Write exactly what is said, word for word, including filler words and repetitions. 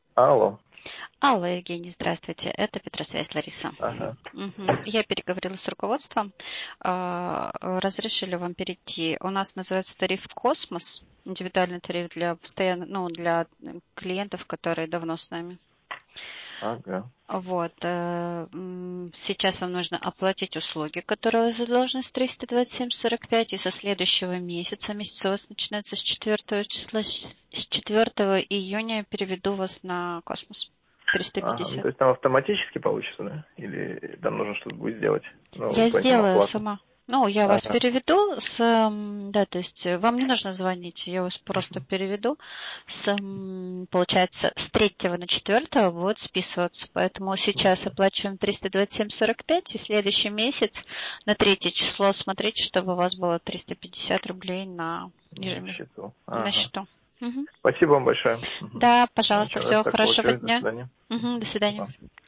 Алло. Алло, Евгений, здравствуйте. Это Петросвязь Лариса. Ага. Мгм. Я переговорила с руководством. А, Разрешили вам перейти. У нас называется тариф «Космос». Индивидуальный тариф для постоянно, ну, для клиентов, которые давно с нами. Ага. Вот. э, м, Сейчас вам нужно оплатить услуги, которые задолженность триста двадцать семь сорок пять, и со следующего месяца, месяц у вас начинается с четвёртого числа, с четвёртого июня я переведу вас на «Космос». триста Ага. Ну, пятьдесят. то есть там автоматически получится, да? Или там нужно что-то будет сделать? Ну, Я по этому сделаю оплату. сама. Ну, я вас Ага. переведу с, м, да, то есть э, вам не нужно звонить, я вас просто Мгм. переведу. С, м, получается, с третьего на четвёртое будет списываться. Поэтому сейчас оплачиваем триста двадцать семь сорок пять, и следующий месяц на третье число смотрите, чтобы у вас было триста пятьдесят рублей на На ежемесячно счету. на Ага. счету. Мгм. Спасибо вам большое. Мгм. Да, Значит, пожалуйста, раз всего так хорошего получилось, до дня. свидания. Мгм, до Мгм. свидания. Вам.